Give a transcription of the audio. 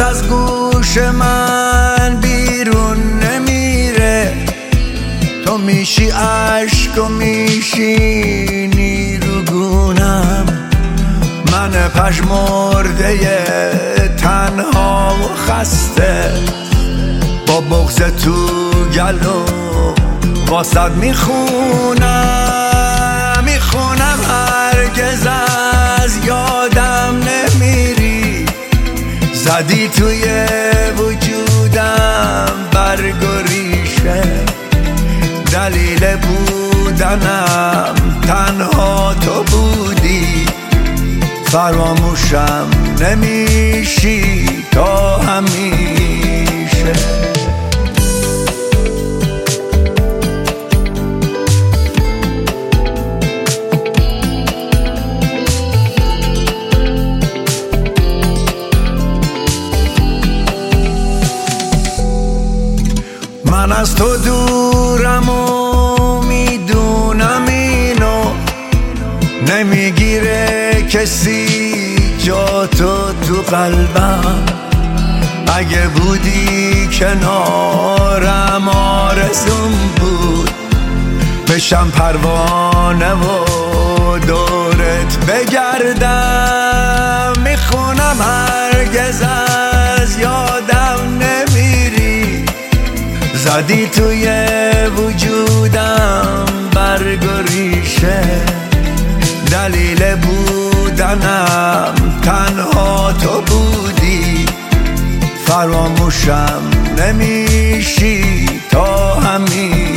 از گوش من بیرون نمیره. تو میشی عشق و میشی نیروگونم، من پژمرده تنها و خسته، با بغض تو گلو واسد میخونم هرگز از یادم نمیری. زدی توی وجودم برگ و ریشه، دلیل بودنم تنها تو بودی. فراموشم نمیشی تا همیشه. من از تو دورم و میدونم اینو، نمیگیره کسی جا تو قلبم. اگه بودی کنارم آرزوم بود بشم پروانه و دورت بگردم. میخونم هرگز از یادم نمیری. زدی توی وجودم برگ و ریشه، دلیل بودنم تنها تو بودی. فراموشم نمیشی تا همیشه.